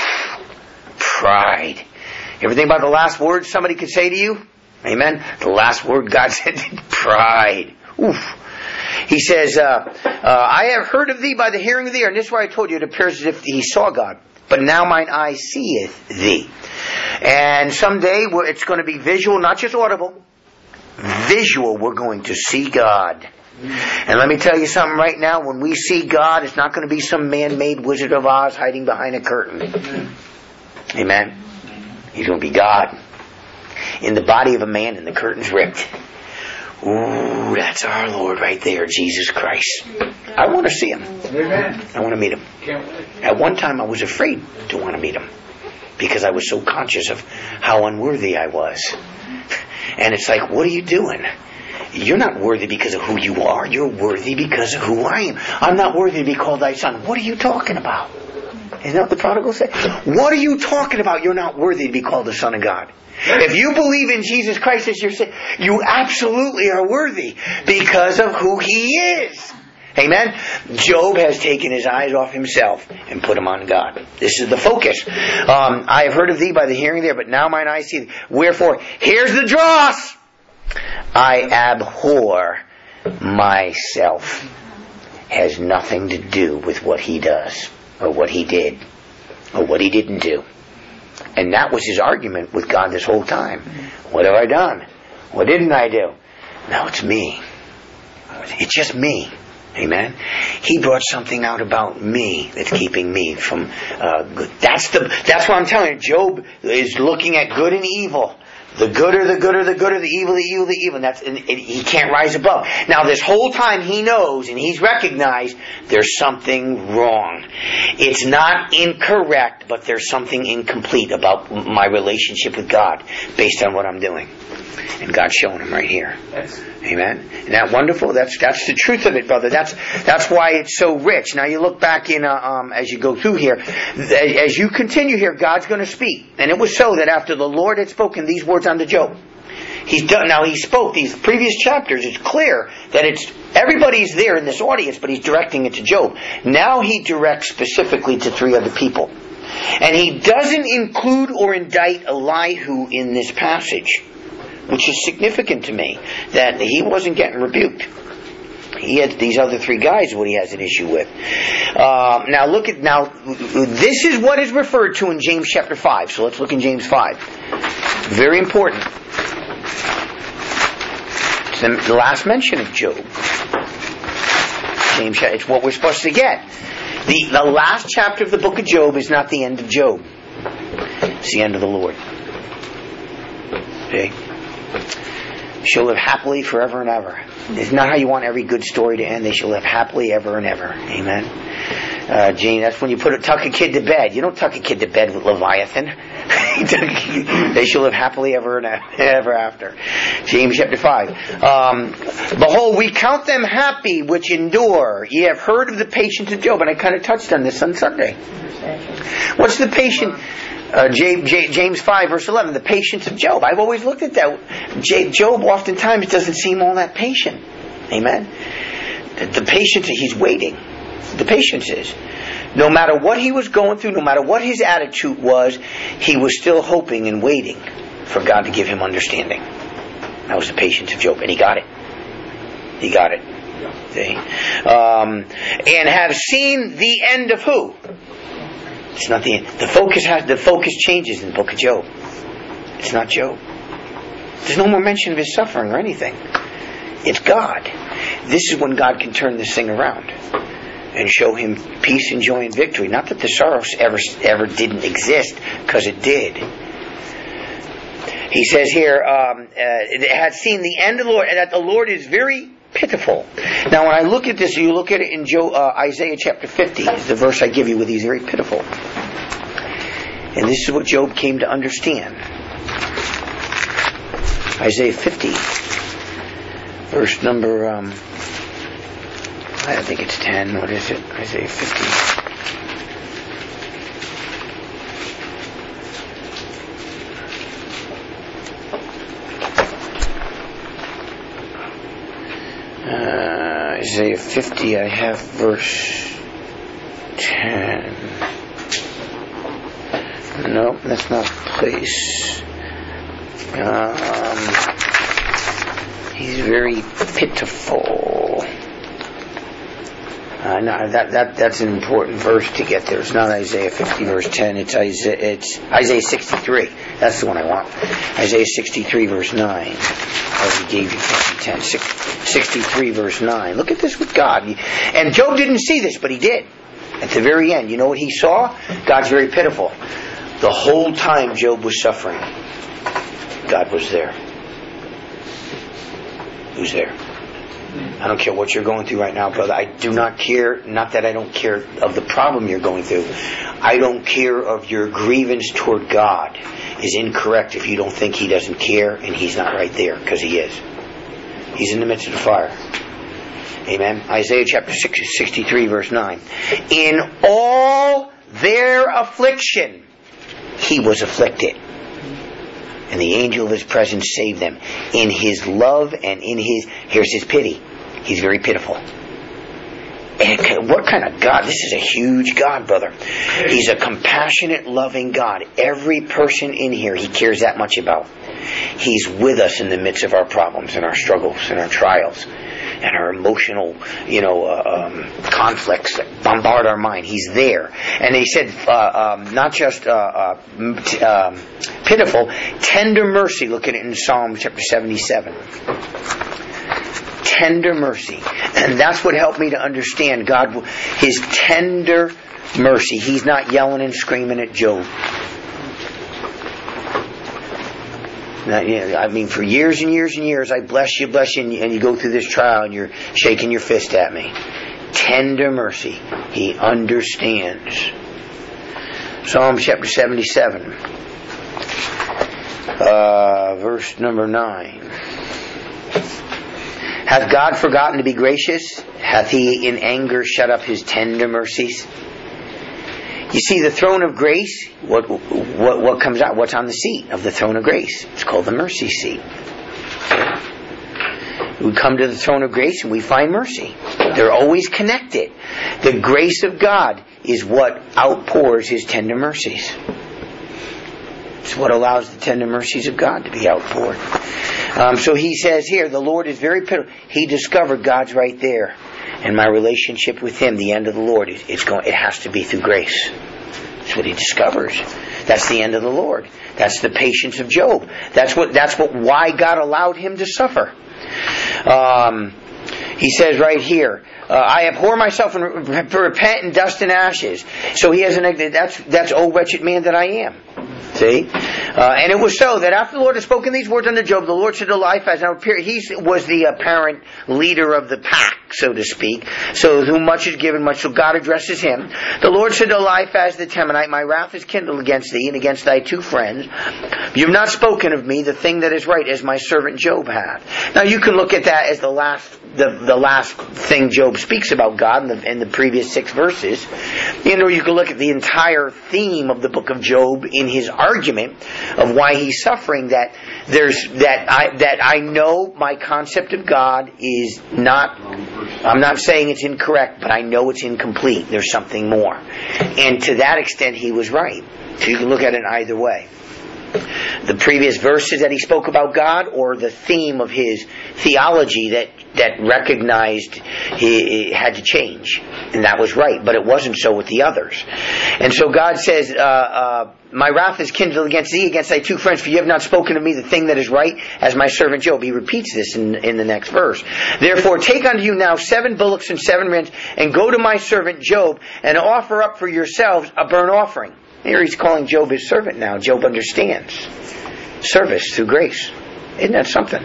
Pride. You ever think about the last word somebody could say to you? Amen. The last word God said, pride. Oof. He says, uh, uh, I have heard of thee by the hearing of thee. And this is why I told you it appears as if he saw God. But now mine eye seeth thee. And someday it's going to be visual, not just audible. Visual, we're going to see God. And let me tell you something right now. When we see God, it's not going to be some man-made Wizard of Oz hiding behind a curtain. Amen. He's going to be God. In the body of a man and the curtain's ripped. Ooh, that's our Lord right there, Jesus Christ. I want to see Him. Amen. I want to meet Him. At one time I was afraid to want to meet Him because I was so conscious of how unworthy I was. And it's like, what are you doing? You're not worthy because of who you are. You're worthy because of who I am. I'm not worthy to be called thy son. What are you talking about? Isn't that what the prodigal said? What are you talking about? You're not worthy to be called the Son of God. If you believe in Jesus Christ as your Savior, you absolutely are worthy because of who He is. Amen? Job has taken his eyes off himself and put them on God. This is the focus. Um, I have heard of thee by the hearing there, but now mine eyes see thee. Wherefore, here's the dross. I abhor myself. Has nothing to do with what he does, or what he did, or what he didn't do. And that was his argument with God this whole time. What have I done? What didn't I do? Now it's me. It's just me. Amen. He brought something out about me that's keeping me from uh, good. That's the. That's what I'm telling you. Job is looking at good and evil. The good or the good or the good or the evil, the evil, the evil. And that's and it, he can't rise above. Now this whole time he knows and he's recognized there's something wrong. It's not incorrect, but there's something incomplete about my relationship with God based on what I'm doing. And God's showing him right here. Yes. Amen. Isn't that wonderful? That's that's the truth of it, brother. That's that's why it's so rich. Now you look back in uh, um, as you go through here, as you continue here, God's going to speak. And it was so that after the Lord had spoken these words unto Job, He's done. Now He spoke these previous chapters. It's clear that it's everybody's there in this audience, but He's directing it to Job. Now He directs specifically to three other people, and He doesn't include or indict Elihu in this passage, which is significant to me, that he wasn't getting rebuked. He had these other three guys what he has an issue with. Uh, now look at, now, this is what is referred to in James chapter five. So let's look in James five. Very important. It's the last mention of Job. James, it's what we're supposed to get. The, the last chapter of the book of Job is not the end of Job. It's the end of the Lord. Okay? Shall live happily forever and ever. It's not how you want every good story to end. They shall live happily ever and ever. Amen. Uh, Jane, that's when you put a, tuck a kid to bed. You don't tuck a kid to bed with Leviathan. They shall live happily ever and ever after. James chapter five. Um, Behold, we count them happy which endure. Ye have heard of the patience of Job. And I kind of touched on this on Sunday. What's the patient? Uh, J, J, James five verse eleven, the patience of Job. I've always looked at that. J, Job oftentimes doesn't seem all that patient. Amen? The, the patience, he's waiting. The patience is. No matter what he was going through, no matter what his attitude was, he was still hoping and waiting for God to give him understanding. That was the patience of Job. And he got it. He got it. See? Um, and have seen the end of who? It's not the end. The focus has, the focus changes in the book of Job. It's not Job. There's no more mention of his suffering or anything. It's God. This is when God can turn this thing around and show him peace and joy and victory. Not that the sorrows ever ever didn't exist, because it did. He says here, um, uh, it had seen the end of the Lord, and that the Lord is very pitiful. Now when I look at this, you look at it in Joe, uh, Isaiah chapter fifty, the verse I give you with he's very pitiful. And this is what Job came to understand. Isaiah fifty, verse number, um, I think it's ten, what is it? Isaiah fifty. Uh, Isaiah fifty, I have verse ten. No, that's not the place. Um, he's very pitiful. Uh, no, that that that's an important verse to get there. It's not Isaiah fifty, verse ten. It's Isaiah, it's Isaiah sixty-three. That's the one I want. Isaiah sixty-three, verse nine. I already gave you fifty, ten. sixty-three, verse nine. Look at this with God. And Job didn't see this, but he did. At the very end, you know what he saw? God's very pitiful. The whole time Job was suffering, God was there. Who's there? I don't care what you're going through right now, brother. I do not care, not that I don't care of the problem you're going through. I don't care of your grievance toward God is incorrect if you don't think He doesn't care and He's not right there, because He is. He's in the midst of the fire. Amen. Isaiah chapter sixty-three, verse nine. In all their affliction, He was afflicted, and the angel of His presence saved them. In His love and in His, here's His pity. He's very pitiful. And what kind of God? This is a huge God, brother. He's a compassionate, loving God. Every person in here He cares that much about. He's with us in the midst of our problems and our struggles and our trials and our emotional, you know, uh, um, conflicts that bombard our mind. He's there. And He said, uh, um, not just uh, uh, t- um, pitiful, tender mercy. Look at it in Psalm chapter seventy-seven. Tender mercy. And that's what helped me to understand God, His tender mercy. He's not yelling and screaming at Job. Now, you know, I mean, for years and years and years, I bless you, bless you, and you, and you go through this trial and you're shaking your fist at me. Tender mercy. He understands. Psalm chapter seventy-seven, uh, verse number nine. Hath God forgotten to be gracious? Hath He in anger shut up His tender mercies? You see, the throne of grace, what, what what comes out? What's on the seat of the throne of grace? It's called the mercy seat. We come to the throne of grace and we find mercy. They're always connected. The grace of God is what outpours His tender mercies. It's what allows the tender mercies of God to be outpoured. Um, so he says here, the Lord is very pitiful. He discovered God's right there. And my relationship with Him, the end of the Lord, is, is going, it has to be through grace. That's what he discovers. That's the end of the Lord. That's the patience of Job. That's what. That's what. Why God allowed him to suffer. Um, He says right here, uh, I abhor myself and re- repent in dust and ashes. So he has an, that's, that's, oh wretched man that I am. See? Uh, and it was so that after the Lord had spoken these words unto Job, the Lord said to Eliphaz, now he was the apparent leader of the pack, so to speak. So whom much is given, much. So God addresses him. The Lord said to Eliphaz the Temanite, my wrath is kindled against thee and against thy two friends. You have not spoken of me the thing that is right, as my servant Job hath. Now you can look at that as the last the, the last thing Job speaks about God in the, in the previous six verses. You know, you can look at the entire theme of the book of Job in his argument of why he's suffering, that there's that I that I know my concept of God is not, I'm not saying it's incorrect, but I know it's incomplete. There's something more. And to that extent he was right. So you can look at it either way. The previous verses that he spoke about God, or the theme of his theology that, that recognized he, he had to change. And that was right, but it wasn't so with the others. And so God says, uh, uh, my wrath is kindled against thee, against thy two friends, for you have not spoken to me the thing that is right, as my servant Job. He repeats this in, in the next verse. Therefore take unto you now seven bullocks and seven rams, and go to my servant Job, and offer up for yourselves a burnt offering. Here he's calling Job his servant now. Job understands service through grace. Isn't that something?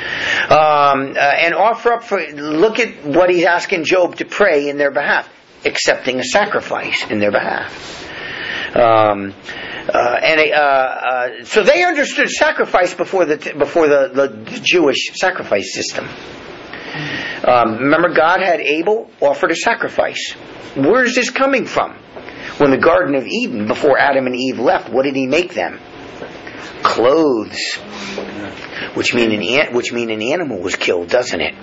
Um, uh, and offer up for, look at what he's asking Job to pray in their behalf. Accepting a sacrifice in their behalf. Um, uh, and uh, uh, so they understood sacrifice before the before the, the Jewish sacrifice system. Um, remember, God had Abel offered a sacrifice. Where is this coming from? When the Garden of Eden, before Adam and Eve left, what did he make them? Clothes, which mean an which mean an animal was killed, doesn't it?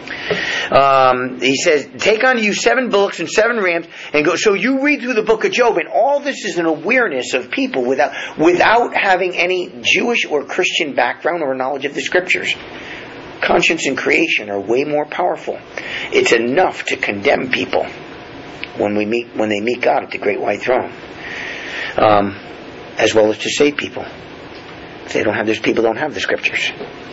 Um, he says, take unto you seven bullocks and seven rams, and go. So you read through the book of Job, and all this is an awareness of people without without having any Jewish or Christian background or knowledge of the Scriptures. Conscience and creation are way more powerful. It's enough to condemn people when we meet when they meet God at the great white throne, um, as well as to save people. They don't have. Those people don't have the Scriptures.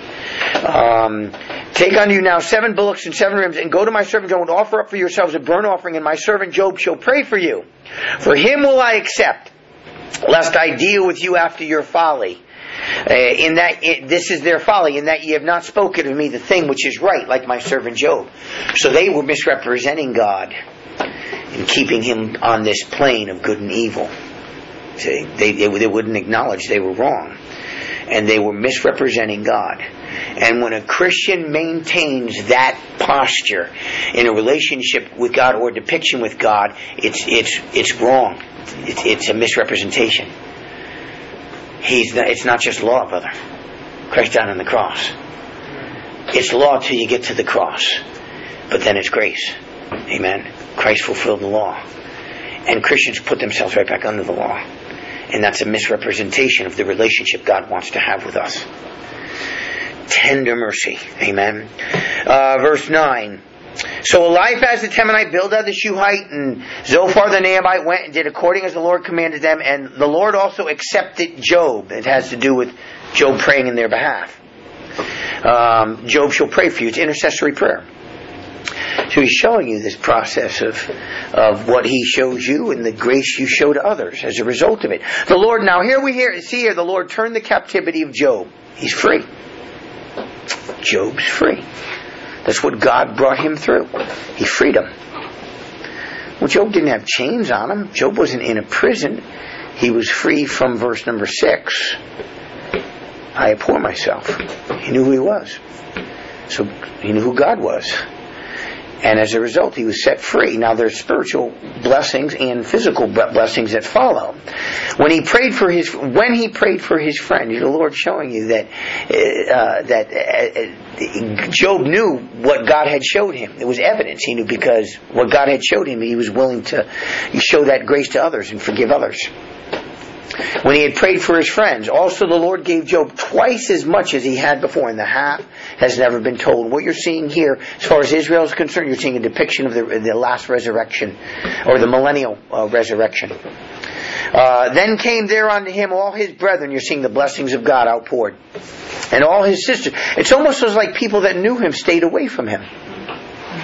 Um, take unto you now seven bullocks and seven rams, and go to my servant Job, and offer up for yourselves a burnt offering, and my servant Job shall pray for you. For him will I accept, lest I deal with you after your folly. Uh, in that it, this is their folly, in that ye have not spoken of me the thing which is right, like my servant Job. So they were misrepresenting God and keeping him on this plane of good and evil. See, they, they they wouldn't acknowledge they were wrong, and they were misrepresenting God. And when a Christian maintains that posture in a relationship with God or depiction with God, it's it's it's wrong. It's, it's a misrepresentation. He's not, it's not just law, brother. Christ died on the cross. It's law till you get to the cross, but then it's grace. Amen. Christ fulfilled the law, and Christians put themselves right back under the law, and that's a misrepresentation of the relationship God wants to have with us. Tender mercy. Amen. Uh, verse nine. So Eliphaz the Temanite, Bildad the Shuhite, and Zophar the Naamite went and did according as the Lord commanded them, and the Lord also accepted Job. It has to do with Job praying in their behalf. Um, Job shall pray for you. It's intercessory prayer. So he's showing you this process of of what he shows you and the grace you show to others as a result of it. The Lord, now here we hear, see here, the Lord turned the captivity of Job. He's free. Job's free. That's what God brought him through. He freed him. Well, Job didn't have chains on him. Job wasn't in a prison. He was free from verse number six. I abhor myself. He knew who he was. So he knew who God was. And as a result, he was set free. Now there's spiritual blessings and physical blessings that follow. When he prayed for his, when he prayed for his friend, the Lord showing you that uh, that uh, Job knew what God had showed him. It was evidence. He knew because what God had showed him, he was willing to show that grace to others and forgive others. When he had prayed for his friends, also the Lord gave Job twice as much as he had before, and the half has never been told. What you're seeing here, as far as Israel is concerned, you're seeing a depiction of the, the last resurrection, or the millennial uh, resurrection. Uh, then came there unto him all his brethren. You're seeing the blessings of God outpoured. And all his sisters. It's almost as like people that knew him stayed away from him.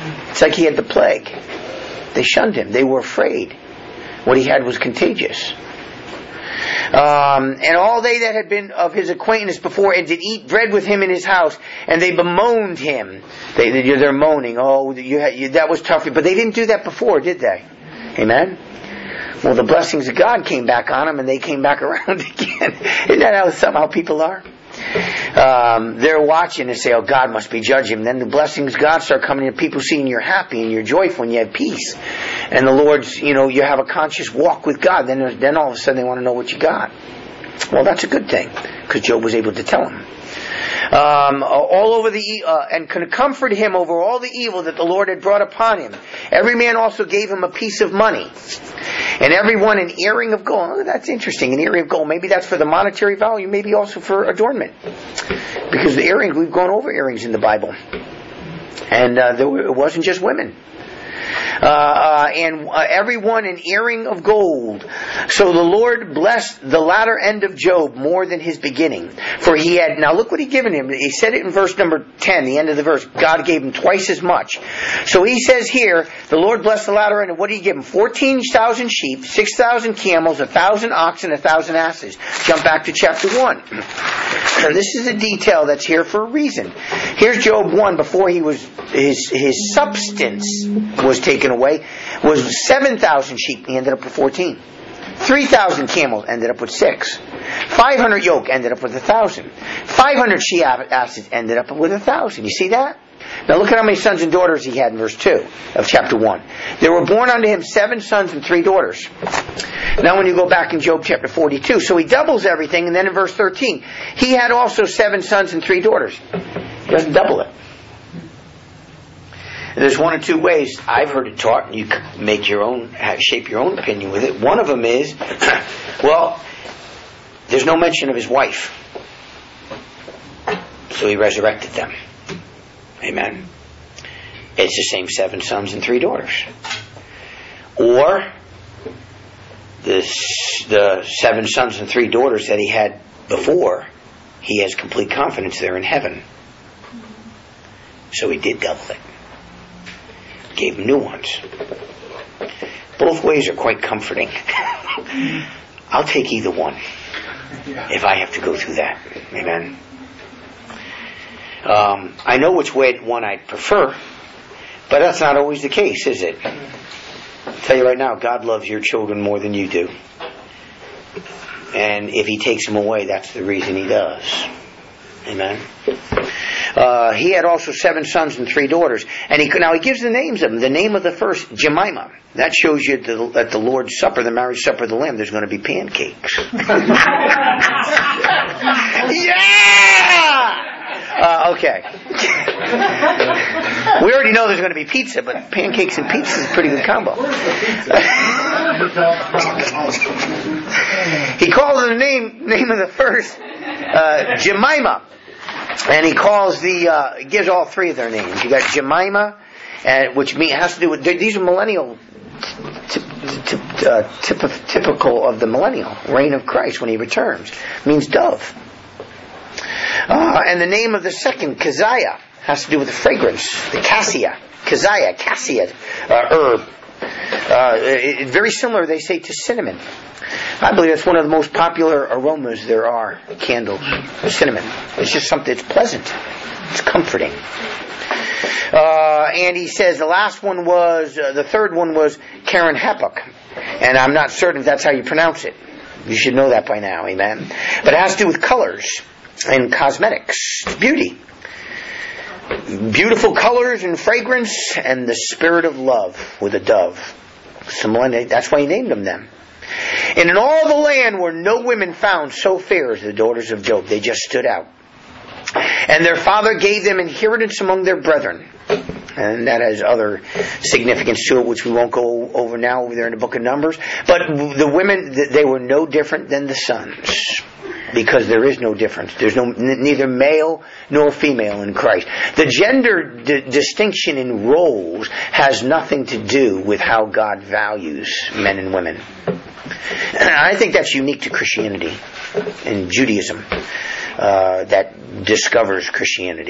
It's like he had the plague. They shunned him. They were afraid. What he had was contagious. Um, and all they that had been of his acquaintance before and did eat bread with him in his house, and they bemoaned him. They, they're moaning, oh, you had, you, that was tough. But they didn't do that before, did they? Amen? Well, the blessings of God came back on them, and they came back around again. Isn't that how somehow people are? Um, they're watching and say, oh, God must be judging. Then the blessings of God start coming in. People seeing you're happy and you're joyful and you have peace. And the Lord's, you know, you have a conscious walk with God. Then, then all of a sudden they want to know what you got. Well, that's a good thing, because Job was able to tell him. Um, all over the uh, and could comfort him over all the evil that the Lord had brought upon him. Every man also gave him a piece of money, and every one an earring of gold. Oh, that's interesting, an earring of gold. Maybe that's for the monetary value, maybe also for adornment, because the earrings, we've gone over earrings in the Bible, and uh, there were, it wasn't just women. Uh, uh, and uh, every one an earring of gold. So the Lord blessed the latter end of Job more than his beginning. For he had, now look what he given him. He said it in verse number ten, the end of the verse. God gave him twice as much. So he says here, the Lord blessed the latter end. And what did he give him? fourteen thousand sheep, six thousand camels, one thousand oxen, one thousand asses. Jump back to chapter one. So this is a detail that's here for a reason. Here's Job one before he was, his, his substance was taken away, was seven thousand sheep. He ended up with fourteen. three thousand camels, ended up with six. five hundred yoke, ended up with one thousand. five hundred she asses, ended up with one thousand. You see that? Now look at how many sons and daughters he had in verse two of chapter one. There were born unto him seven sons and three daughters. Now when you go back in Job chapter forty-two, so he doubles everything, and then in verse thirteen, he had also seven sons and three daughters. He doesn't double it. And there's one or two ways I've heard it taught, and you can make your own, shape your own opinion with it. One of them is, well, there's no mention of his wife, so he resurrected them. Amen. It's the same seven sons and three daughters. Or the the seven sons and three daughters that he had before, he has complete confidence they're in heaven. So he did double it. Gave him new ones. Both ways are quite comforting. I'll take either one if I have to go through that. Amen. Um, I know which way one I'd prefer, but that's not always the case, is it? I'll tell you right now, God loves your children more than you do. And if he takes them away, that's the reason he does. Amen. Uh, he had also seven sons and three daughters. And he now he gives the names of them. The name of the first, Jemima. That shows you the, at the Lord's Supper, the marriage supper of the Lamb, there's going to be pancakes. Yeah! Uh, okay. We already know there's going to be pizza, but pancakes and pizza is a pretty good combo. He calls the name name of the first uh, Jemima, and he calls the uh, gives all three of their names. You got Jemima, and which mean, has to do with these are millennial. Tip, tip, uh, tip, typical of the millennial reign of Christ when he returns. Means dove. Uh, and the name of the second, Keziah, has to do with the fragrance, the cassia, Keziah, cassia uh, herb. Uh, it, it, very similar, they say, to cinnamon. I believe that's one of the most popular aromas there are, candles, cinnamon. It's just something, it's pleasant. It's comforting. Uh, and he says the last one was, uh, the third one was Karen Hapuk. And I'm not certain if that's how you pronounce it. You should know that by now, amen. But it has to do with colors and cosmetics, beauty. Beautiful colors and fragrance and the spirit of love with a dove. That's why he named them them. And in all the land were no women found so fair as the daughters of Job. They just stood out. And their father gave them inheritance among their brethren. And that has other significance to it, which we won't go over now over there in the book of Numbers. But the women, they were no different than the sons. Because there is no difference. There's no n- neither male nor female in Christ. The gender d- distinction in roles has nothing to do with how God values men and women. And I think that's unique to Christianity and Judaism uh, that discovers Christianity.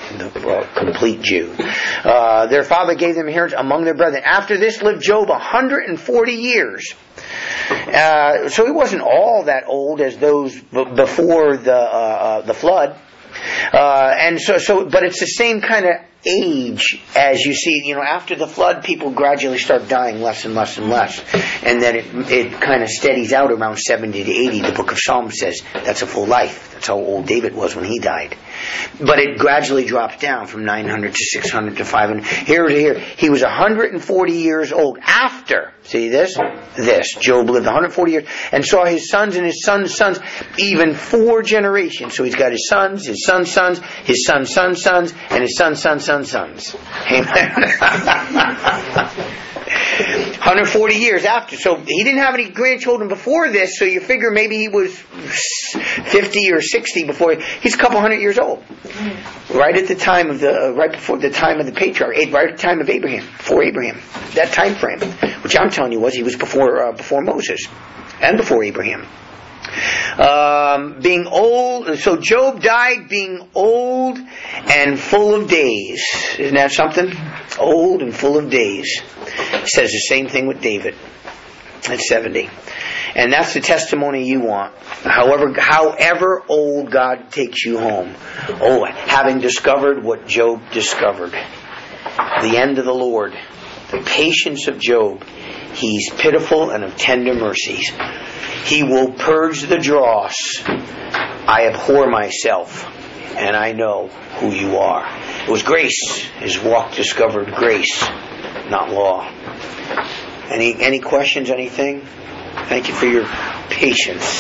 the uh, complete Jew. Uh, their father gave them inheritance among their brethren. After this lived Job one hundred forty years. Uh, so he wasn't all that old as those b- before the uh, uh, the flood. Uh, and so, so, but it's the same kind of age as you see, you know, after the flood, people gradually start dying less and less and less. And then it, it kind of steadies out around seventy to eighty. The book of Psalms says that's a full life. That's how old David was when he died. But it gradually drops down from nine hundred to six hundred to five hundred. Here to here. He was one hundred forty years old after, see this? This. Job lived one hundred forty years and saw his sons and his sons' sons, even four generations. So he's got his sons, his sons' sons, his sons' sons' sons, and his sons' sons' sons' sons. Amen. one hundred forty years after. So he didn't have any grandchildren before this, so you figure maybe he was fifty or sixty before. He's a couple hundred years old. Right at the time of the, uh, right before the time of the patriarch, right at the time of Abraham, before Abraham. That time frame, which I'm telling you was, he was before, uh, before Moses and before Abraham. Um, being old, so Job died being old and full of days. Isn't that something? Old and full of days. It says the same thing with David at seventy. And that's the testimony you want. However, however old God takes you home. Oh, having discovered what Job discovered. The end of the Lord. The patience of Job. He's pitiful and of tender mercies. He will purge the dross. I abhor myself, and I know who you are. It was grace. His walk discovered grace, not law. Any any questions, anything? Thank you for your patience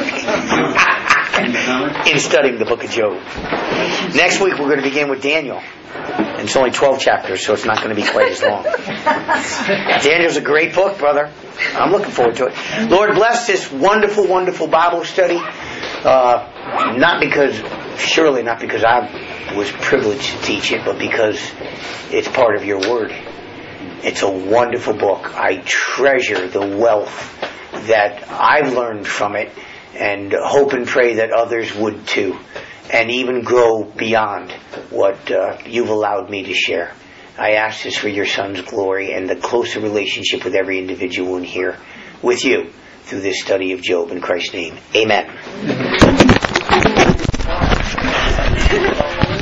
in studying the book of Job. Next week we're going to begin with Daniel. And it's only twelve chapters, so it's not going to be quite as long. Daniel's a great book, brother. I'm looking forward to it. Lord, bless this wonderful, wonderful Bible study. Uh, not because, surely not because I was privileged to teach it, but because it's part of your word. It's a wonderful book. I treasure the wealth that I've learned from it, and hope and pray that others would too, and even grow beyond what uh, you've allowed me to share. I ask this for your Son's glory and the closer relationship with every individual in here with you through this study of Job. In Christ's name, amen.